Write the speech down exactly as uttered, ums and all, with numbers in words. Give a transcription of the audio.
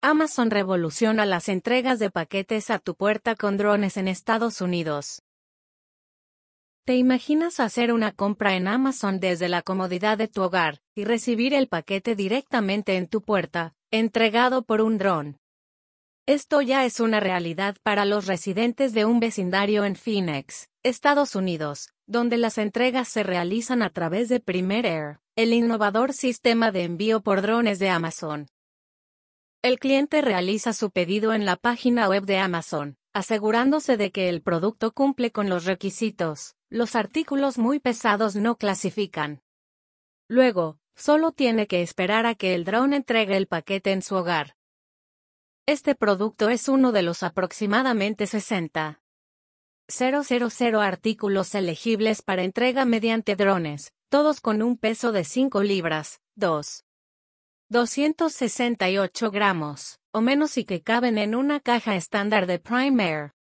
Amazon revoluciona las entregas de paquetes a tu puerta con drones en Estados Unidos. ¿Te imaginas hacer una compra en Amazon desde la comodidad de tu hogar y recibir el paquete directamente en tu puerta, entregado por un dron? Esto ya es una realidad para los residentes de un vecindario en Phoenix, Estados Unidos, donde las entregas se realizan a través de Premier Air, el innovador sistema de envío por drones de Amazon. El cliente realiza su pedido en la página web de Amazon, asegurándose de que el producto cumple con los requisitos. Los artículos muy pesados no clasifican. Luego, solo tiene que esperar a que el dron entregue el paquete en su hogar. Este producto es uno de los aproximadamente sesenta mil artículos elegibles para entrega mediante drones, todos con un peso de cinco libras, dos. doscientos sesenta y ocho gramos, o menos y que caben en una caja estándar de Premier Air.